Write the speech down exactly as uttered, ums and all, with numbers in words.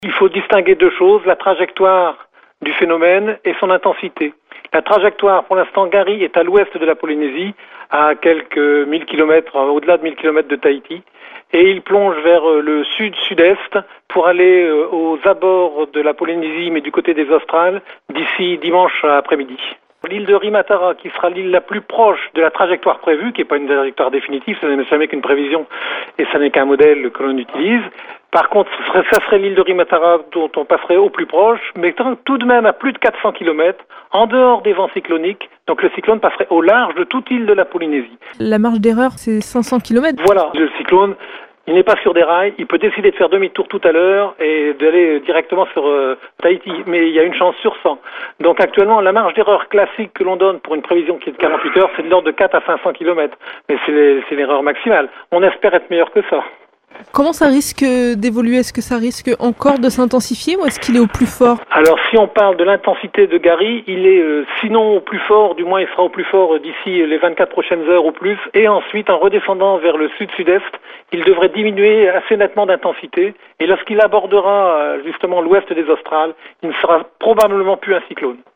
Il faut distinguer deux choses, la trajectoire du phénomène et son intensité. La trajectoire, pour l'instant, Gary est à l'ouest de la Polynésie, à quelques mille kilomètres, au-delà de mille kilomètres de Tahiti, et il plonge vers le sud-sud-est pour aller aux abords de la Polynésie, mais du côté des Australes, d'ici dimanche après-midi. L'île de Rimatara, qui sera l'île la plus proche de la trajectoire prévue, qui n'est pas une trajectoire définitive, ce n'est jamais qu'une prévision et ce n'est qu'un modèle que l'on utilise. Par contre, ce serait, ça serait l'île de Rimatara dont on passerait au plus proche, mais tout de même à plus de quatre cents kilomètres, en dehors des vents cycloniques. Donc le cyclone passerait au large de toute île de la Polynésie. La marge d'erreur, c'est cinq cents kilomètres. Voilà, le cyclone, il n'est pas sur des rails, il peut décider de faire demi-tour tout à l'heure et d'aller directement sur euh, Tahiti, mais il y a une chance sur cent. Donc actuellement, la marge d'erreur classique que l'on donne pour une prévision qui est de quarante-huit heures, c'est de l'ordre de quatre à cinq cents kilomètres. Mais c'est, c'est l'erreur maximale. On espère être meilleur que ça. Comment ça risque d'évoluer? Est-ce que ça risque encore de s'intensifier ou est-ce qu'il est au plus fort? Alors si on parle de l'intensité de Gary, il est euh, sinon au plus fort, du moins il sera au plus fort d'ici les vingt-quatre prochaines heures ou plus, et ensuite en redescendant vers le sud-sud-est, il devrait diminuer assez nettement d'intensité, et lorsqu'il abordera justement l'ouest des Australes, il ne sera probablement plus un cyclone.